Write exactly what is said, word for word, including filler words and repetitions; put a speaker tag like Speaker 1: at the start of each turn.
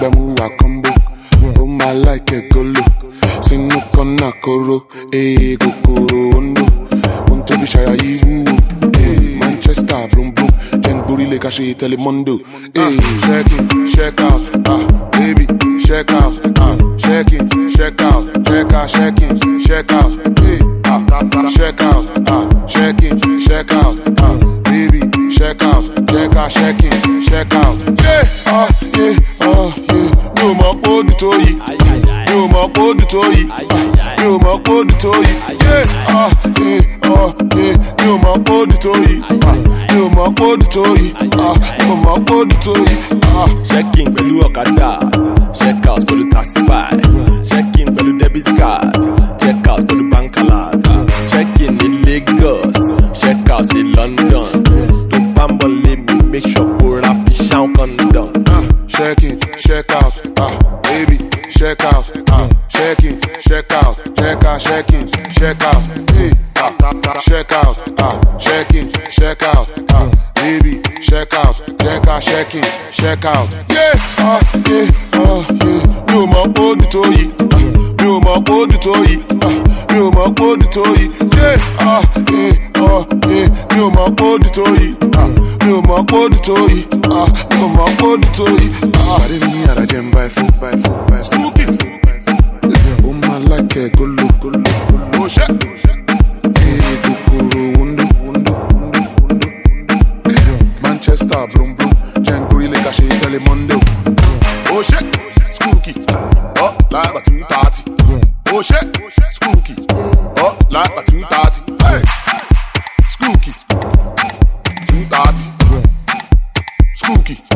Speaker 1: Bemu wa combo. Oh my like a golo. Sinu kona koro. Eh kokoro ondo. Unto bishaya yiwu. Eh Manchester bloom bloom. Jen buri le kashi telemondo. Eh shake it, shake out. Ah baby, shake out. Ah shake it, shake out. Shake out, shake it, shake out. Eh ah shake out. Ah shake it, shake out. Ah baby, shake out. Shake out, shake it, shake out. Yeah, ah yeah, ah yeah. You my body to yi. You my body to yi. You my body to yi. Yeah, ah yeah, ah yeah. You my body to yi. You my body to yi. Ah, you my body to yi. Ah,
Speaker 2: checking pẹ̀lú ọ̀kadà, check out pẹ̀lú taxify, checking pẹ̀lú debit card, check out pẹ̀lú bank alert, checking in Lagos, check out in London. To bambole me, make sure kó ra fi ṣáwọn condom.
Speaker 1: ah, check in, check out. Ah, baby, check out. Ah, check in, check out. Check out, check in, check out. Hey, ah, check out. Ah, check in, check out. Ah, baby, check out. Check out, check in, check out. Yeah, ah, yeah, ah, yeah. You my body to yi. You my body to yi. You my body to yi. Yeah, ah, yeah, ah, yeah. You my body to yi. You my body to yi. Ah, you my body to yi. Ah, I didn't mean that I can buy food, buy food, buy spooky. Oh my like a golo, golo, golo. Oh shit. Hey, kokoro, wundo, wundo, wundo, wundo. Manchester, bloom, bloom. Janguri le kashi telemondo. Oh shit, spooky. Oh, like a two thirty. Oh shit, spooky. Oh, like a two thirty. Hey, spooky. Two thirty. Spooky.